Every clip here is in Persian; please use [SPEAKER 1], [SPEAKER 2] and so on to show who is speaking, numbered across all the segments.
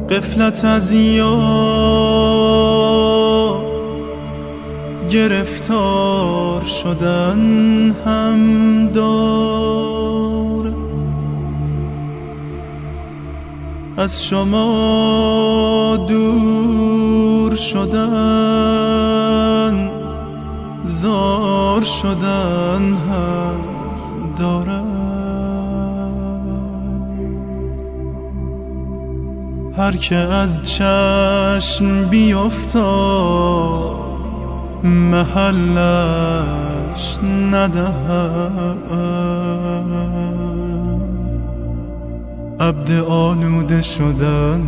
[SPEAKER 1] غفلت از یار گرفتار شدن هم دار. از شما دور شدن زار شدن هم داره. هر که از چشم بیفتاد محلش ندهد. عبد آلوده شدن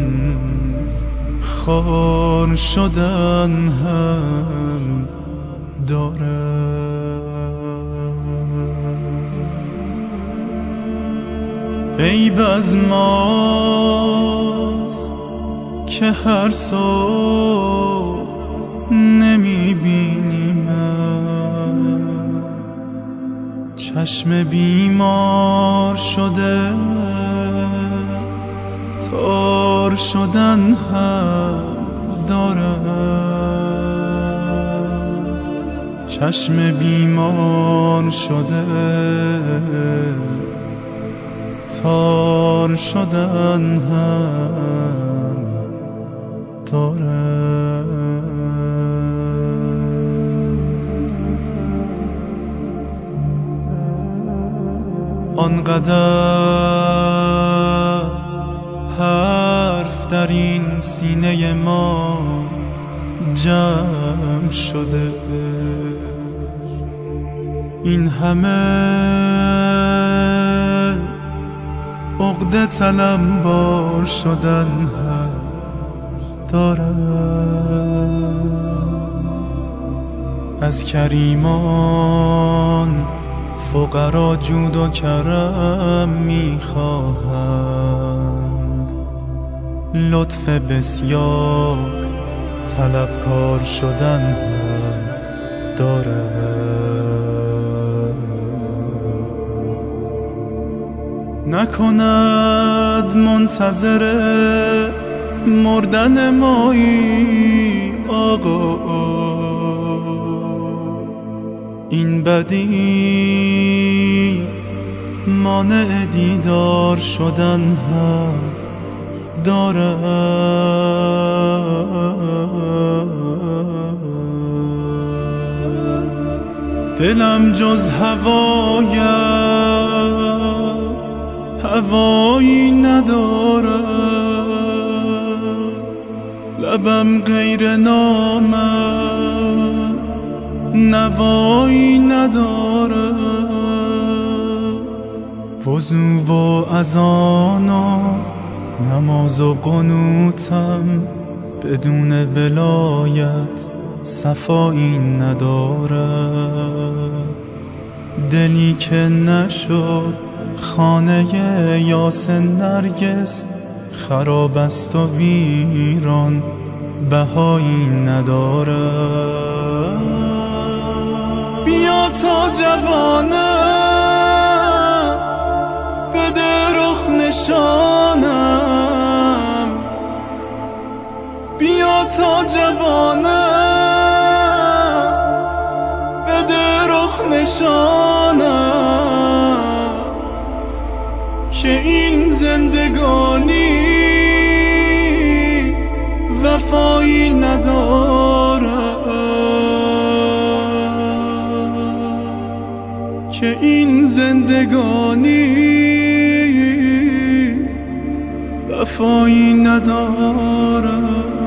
[SPEAKER 1] خار شدن هم داره. عیب از ماست که هر صبح نمیبینیم، چشم بیمار شده تار شدن هم دارد. چشم بیمار شده تار شدن هم دارد. آنقدر حرف در این سینه ما جمع شده، این همه عقده تلمبار شدن هم دارد. از کریمان فقرا جود و کرم میخواهند، لطف بسیار طلبکار شدن هم دارد. نکند منتظر مردن مایی آقا، این بدی مانع دیدار شدن هم دارد. دلم جز هوایی ندارد، لبم غیر نامم نوایی ندارد. وضو و اذان و نماز و قنوتم بدون ولایت صفایی ندارد. دلی که نشد خانه یاسین نرگس خراب است و ویران بهایی ندارد. بیا تا جوانم بده رخ نشانم، بیا تا جوانم بده رخ نشانم، که این زندگانی وفایی ندارد، که این زندگانی وفایی ندارد.